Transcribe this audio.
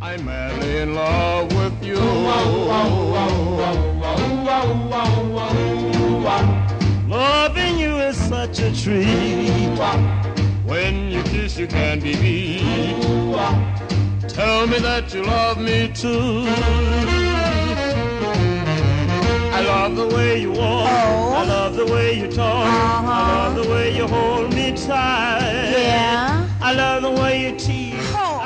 I'm madly in love with you. Loving you is such a treat. When you kiss, you can't be beat. Tell me that you love me too. I love the way you walk. I love the way you talk. I love the way you hold me tight. Yeah. I love the way you tease.